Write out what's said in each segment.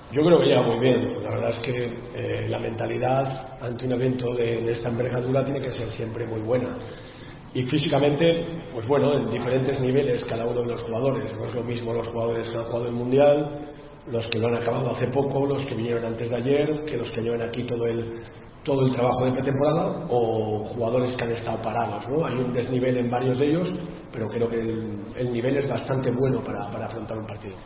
Yo creo que llega muy bien. La verdad es que la mentalidad ante un evento de esta envergadura tiene que ser siempre muy buena. Y físicamente, pues bueno, en diferentes niveles cada uno de los jugadores. No es lo mismo los jugadores que han jugado el Mundial, los que lo han acabado hace poco, los que vinieron antes de ayer, que los que llevan aquí todo el trabajo de pretemporada, o jugadores que han estado parados, ¿no? Hay un desnivel en varios de ellos, pero creo que el nivel es bastante bueno para afrontar un partido.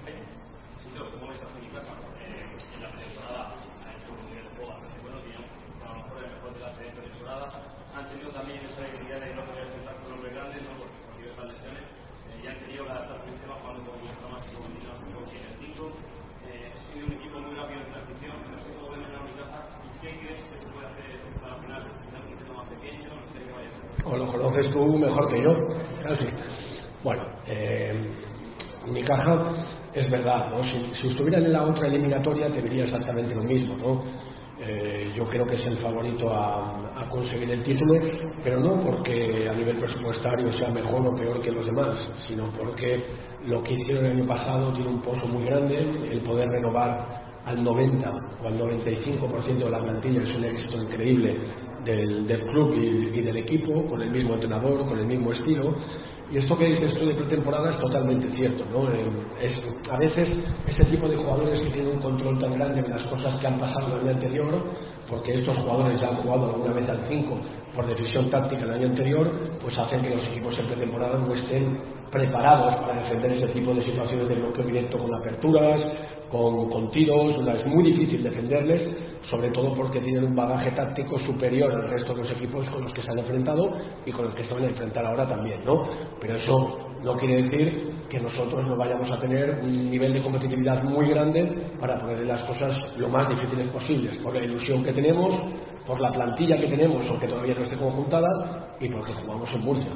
O lo conoces tú mejor que yo, casi. Bueno, Unicaja es verdad, ¿no? Si estuvieran en la otra eliminatoria te diría exactamente lo mismo, ¿no? Yo creo que es el favorito a conseguir el título, pero no porque a nivel presupuestario sea mejor o peor que los demás, sino porque lo que hicieron el año pasado tiene un pozo muy grande. El poder renovar al 90 o al 95% de la plantilla es un éxito increíble del club y del equipo, con el mismo entrenador, con el mismo estilo. Y esto que dices tú de pretemporada es totalmente cierto, ¿no? A veces ese tipo de jugadores que tienen un control tan grande de las cosas que han pasado el año anterior, porque estos jugadores ya han jugado alguna vez al 5 por decisión táctica el año anterior, pues hacen que los equipos en pretemporada no estén preparados para defender ese tipo de situaciones de bloqueo directo con aperturas, con tiros. Es muy difícil defenderles, sobre todo porque tienen un bagaje táctico superior al resto de los equipos con los que se han enfrentado y con los que se van a enfrentar ahora también, ¿no? Pero eso no quiere decir que nosotros no vayamos a tener un nivel de competitividad muy grande para poner las cosas lo más difíciles posibles, por la ilusión que tenemos, por la plantilla que tenemos, aunque todavía no esté conjuntada, y porque jugamos en Murcia.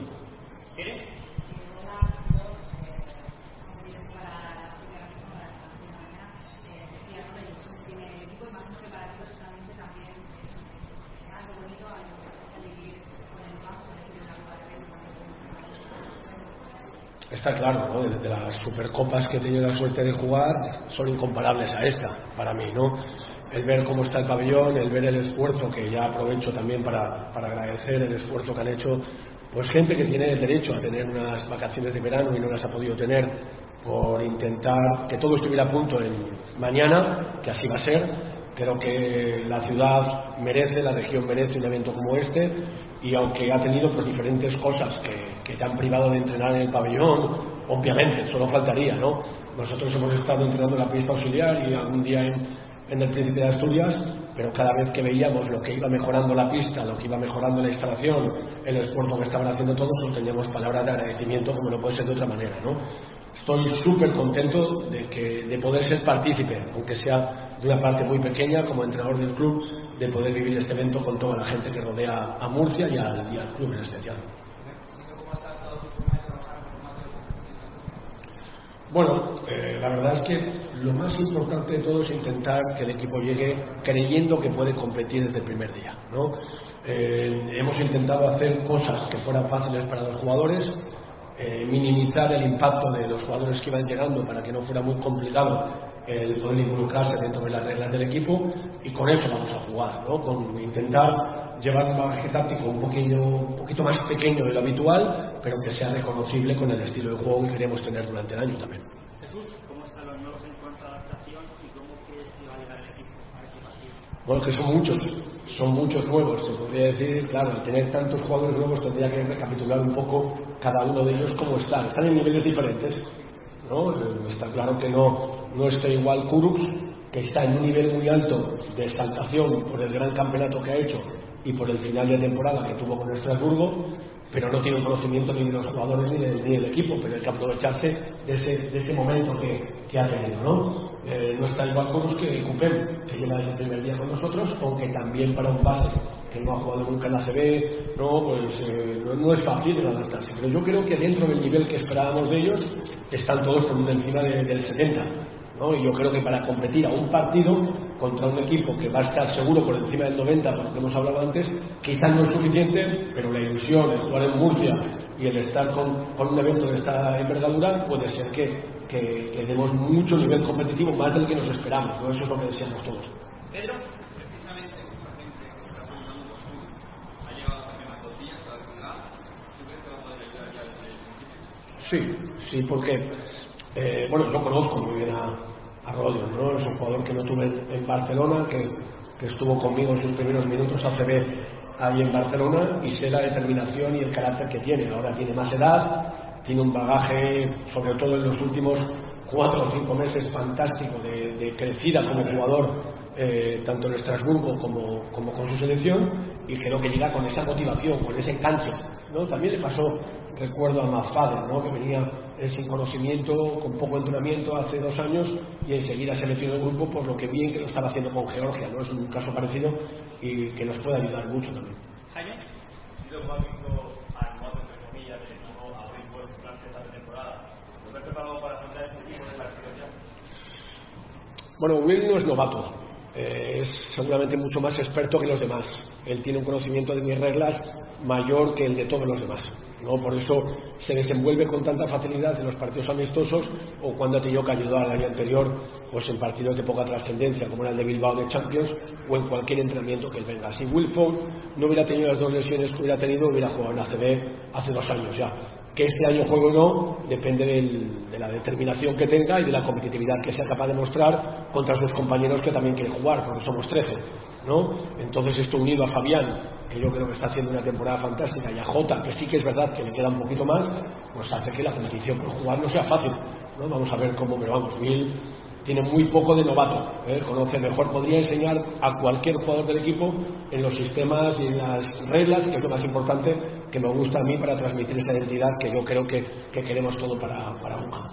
Está claro, ¿no? De las supercopas que he tenido la suerte de jugar son incomparables a esta, para mí, ¿no? El ver cómo está el pabellón, el ver el esfuerzo, que ya aprovecho también para agradecer el esfuerzo que han hecho, pues gente que tiene derecho a tener unas vacaciones de verano y no las ha podido tener, por intentar que todo estuviera a punto en mañana, que así va a ser. Creo que la ciudad merece, la región merece un evento como este, y aunque ha tenido pues diferentes cosas que te han privado de entrenar en el pabellón, obviamente, solo faltaría, ¿no? Nosotros hemos estado entrenando en la pista auxiliar y algún día en el Príncipe de Asturias, pero cada vez que veíamos lo que iba mejorando la pista, lo que iba mejorando la instalación, el esfuerzo que estaban haciendo todos, pues teníamos palabras de agradecimiento como no puede ser de otra manera, ¿no? Estoy súper contento de poder ser partícipe, aunque sea de una parte muy pequeña, como entrenador del club, de poder vivir este evento con toda la gente que rodea a Murcia y al club en especial. Bueno, la verdad es que lo más importante de todo es intentar que el equipo llegue creyendo que puede competir desde el primer día, ¿no? Hemos intentado hacer cosas que fueran fáciles para los jugadores, minimizar el impacto de los jugadores que iban llegando para que no fuera muy complicado el poder involucrarse dentro de las reglas del equipo, y con eso vamos a jugar, ¿no? Con intentar llevar un bagaje táctico un poquito más pequeño de lo habitual, pero que sea reconocible con el estilo de juego que queremos tener durante el año también. Jesús, ¿cómo están los nuevos en cuanto a adaptación y cómo crees que va a llegar el equipo a este partido? Bueno, que son muchos nuevos, se podría decir. Claro, al tener tantos jugadores nuevos tendría que recapitular un poco cada uno de ellos cómo están en niveles diferentes, ¿no? Está claro que no está igual Kurucs, que está en un nivel muy alto de exaltación por el gran campeonato que ha hecho y por el final de temporada que tuvo con Estrasburgo, pero no tiene un conocimiento ni de los jugadores ni del equipo, pero hay que aprovecharse de ese momento que ha tenido, ¿no? No está igual Kurucs que Cupem, que lleva desde el primer día con nosotros, aunque también para un base que no ha jugado nunca en la ACB, no es fácil adaptarse, pero yo creo que dentro del nivel que esperábamos de ellos están todos por encima del 70, ¿no? Y yo creo que para competir a un partido contra un equipo que va a estar seguro por encima del 90, por lo que hemos hablado antes, quizás no es suficiente, pero la ilusión, el jugar en Murcia y el estar con un evento de esta envergadura puede ser que demos mucho nivel competitivo, más del que nos esperamos, ¿no? Eso es lo que deseamos todos. Pedro, precisamente mucha gente que está preguntando por su ha llegado también a 2 días a la verdad. ¿Tú crees que va a poder ayudar ya desde el principio? Sí, porque bueno, yo conozco muy bien a Rodion, ¿no? Es un jugador que no tuve en Barcelona, que estuvo conmigo en sus primeros minutos ACB ahí en Barcelona, y sé la determinación y el carácter que tiene. Ahora tiene más edad, tiene un bagaje, sobre todo en los últimos 4 o 5 meses, fantástico de crecida como jugador, tanto en Estrasburgo como con su selección, y creo que llega con esa motivación, con ese enganche, ¿no? También le pasó, recuerdo a Maffader, ¿no? Que venía sin conocimiento, con poco entrenamiento hace 2 años, y enseguida seleccionó el grupo por lo que bien que lo estaba haciendo con Georgia, ¿no? Es un caso parecido y que nos puede ayudar mucho también. Jaime, ¿lo has visto al modo, entre comillas, del equipo a ritmo durante esta temporada? ¿Lo has preparado para afrontar este tipo de partidos ya? Bueno, Will no es novato, es seguramente mucho más experto que los demás. Él tiene un conocimiento de mis reglas mayor que el de todos los demás, ¿no? Por eso se desenvuelve con tanta facilidad en los partidos amistosos, o cuando ha tenido que ayudar al año anterior, pues en partidos de poca trascendencia como era el de Bilbao de Champions, o en cualquier entrenamiento que él venga. Si Will Fogg no hubiera tenido las 2 lesiones que hubiera tenido, hubiera jugado en ACB hace 2 años ya. Que este año juegue o no depende de la determinación que tenga y de la competitividad que sea capaz de mostrar contra sus compañeros que también quieren jugar, porque somos 13, ¿no? Entonces esto unido a Fabián, que yo creo que está haciendo una temporada fantástica, y a Jota, que sí que es verdad que le queda un poquito más, pues hace que la competición por jugar no sea fácil, ¿no? Vamos a ver cómo, pero vamos, Will tiene muy poco de novato, conoce mejor, podría enseñar a cualquier jugador del equipo en los sistemas y en las reglas, que es lo más importante, que me gusta a mí para transmitir esa identidad que yo creo que queremos todo para UCA.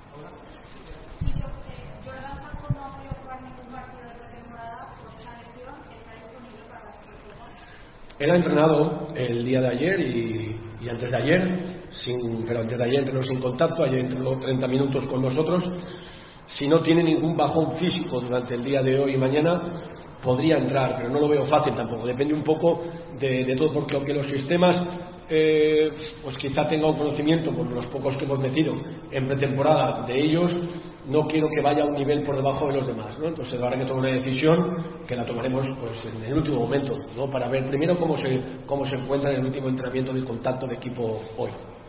Él ha entrenado el día de ayer y antes de ayer, pero antes de ayer entrenó sin contacto, ayer entrenó 30 minutos con nosotros. Si no tiene ningún bajón físico durante el día de hoy y mañana, podría entrar, pero no lo veo fácil tampoco. Depende un poco de todo, porque aunque los sistemas pues quizá tenga un conocimiento por los pocos que hemos metido en pretemporada de ellos, no quiero que vaya a un nivel por debajo de los demás, ¿no? Entonces habrá que tomar una decisión que la tomaremos pues en el último momento, ¿no? Para ver primero cómo se encuentra en el último entrenamiento de contacto de equipo hoy.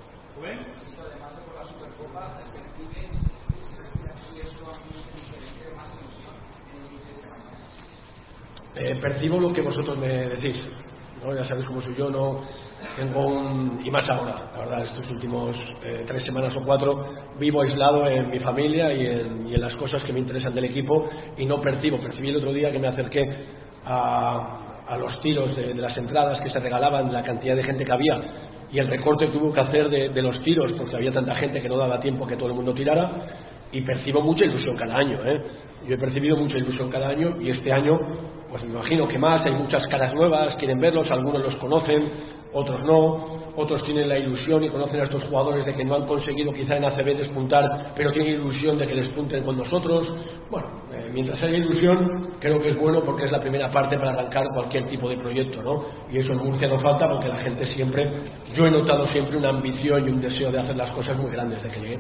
Percibo lo que vosotros me decís, ¿no? Ya sabéis cómo soy yo, no tengo y más ahora, la verdad, estos últimos 3 semanas o 4 vivo aislado en mi familia y en las cosas que me interesan del equipo, y no percibí el otro día que me acerqué a los tiros de las entradas que se regalaban, la cantidad de gente que había y el recorte que hubo que hacer de los tiros, porque había tanta gente que no daba tiempo que todo el mundo tirara, y percibo mucha ilusión cada año, Yo he percibido mucha ilusión cada año, y este año pues me imagino que más, hay muchas caras nuevas, quieren verlos, algunos los conocen, otros no, otros tienen la ilusión y conocen a estos jugadores de que no han conseguido quizá en ACB despuntar, pero tienen ilusión de que despunten con nosotros. Bueno, mientras haya ilusión, creo que es bueno, porque es la primera parte para arrancar cualquier tipo de proyecto, ¿no? Y eso en Murcia no falta, porque la gente siempre, yo he notado siempre una ambición y un deseo de hacer las cosas muy grandes desde que llegué.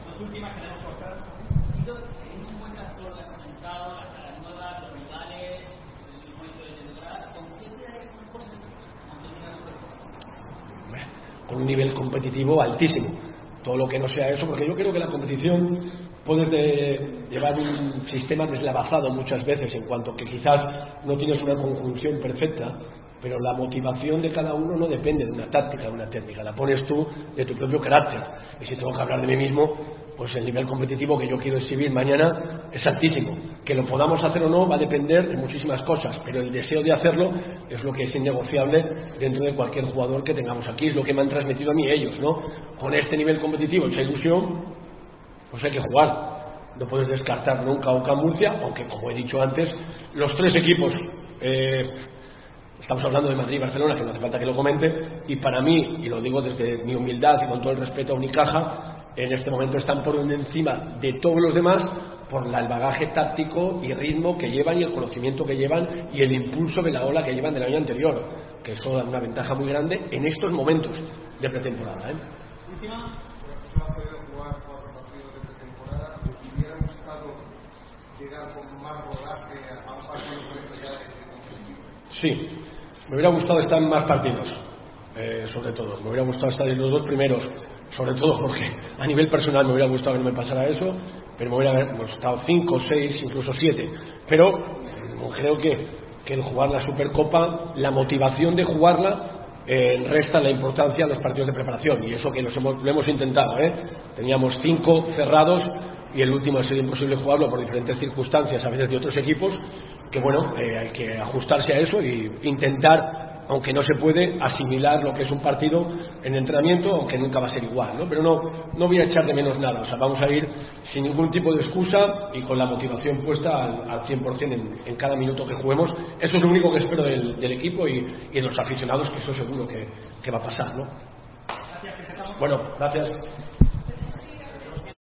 Con un nivel competitivo altísimo, todo lo que no sea eso, porque yo creo que la competición puedes llevar un sistema deslavazado muchas veces, en cuanto que quizás no tienes una conjunción perfecta, pero la motivación de cada uno no depende de una táctica, de una técnica, la pones tú de tu propio carácter. Y si tengo que hablar de mí mismo, pues el nivel competitivo que yo quiero exhibir mañana es altísimo. Que lo podamos hacer o no va a depender de muchísimas cosas, pero el deseo de hacerlo es lo que es innegociable dentro de cualquier jugador que tengamos aquí, es lo que me han transmitido a mí ellos, ¿no? Con este nivel competitivo, esa ilusión, pues hay que jugar. No puedes descartar nunca a UCAM Murcia, aunque, como he dicho antes, los 3 equipos, estamos hablando de Madrid y Barcelona, que no hace falta que lo comente, y para mí, y lo digo desde mi humildad y con todo el respeto a Unicaja, en este momento están por encima de todos los demás por el bagaje táctico y ritmo que llevan y el conocimiento que llevan y el impulso de la ola que llevan del año anterior, que eso da una ventaja muy grande en estos momentos de pretemporada, Última. No ha podido jugar 4 partidos de pretemporada. ¿Hubiera buscado llegar con más rodaje a un partido ya de competitivo? Sí, me hubiera gustado estar en más partidos, sobre todo. Me hubiera gustado estar en los 2 primeros, sobre todo porque a nivel personal me hubiera gustado que no me pasara eso, pero me hubiera gustado 5, 6, incluso 7. Pero creo que el jugar la Supercopa, la motivación de jugarla, resta la importancia a los partidos de preparación, y eso que lo hemos intentado, teníamos 5 cerrados y el último ha sido imposible jugarlo por diferentes circunstancias, a veces de otros equipos, que bueno, hay que ajustarse a eso e intentar, aunque no se puede, asimilar lo que es un partido en entrenamiento, aunque nunca va a ser igual, ¿no? Pero no voy a echar de menos nada, o sea, vamos a ir sin ningún tipo de excusa y con la motivación puesta al 100% en cada minuto que juguemos. Eso es lo único que espero del equipo y de los aficionados, que eso seguro que va a pasar, ¿no? Gracias, bueno, gracias.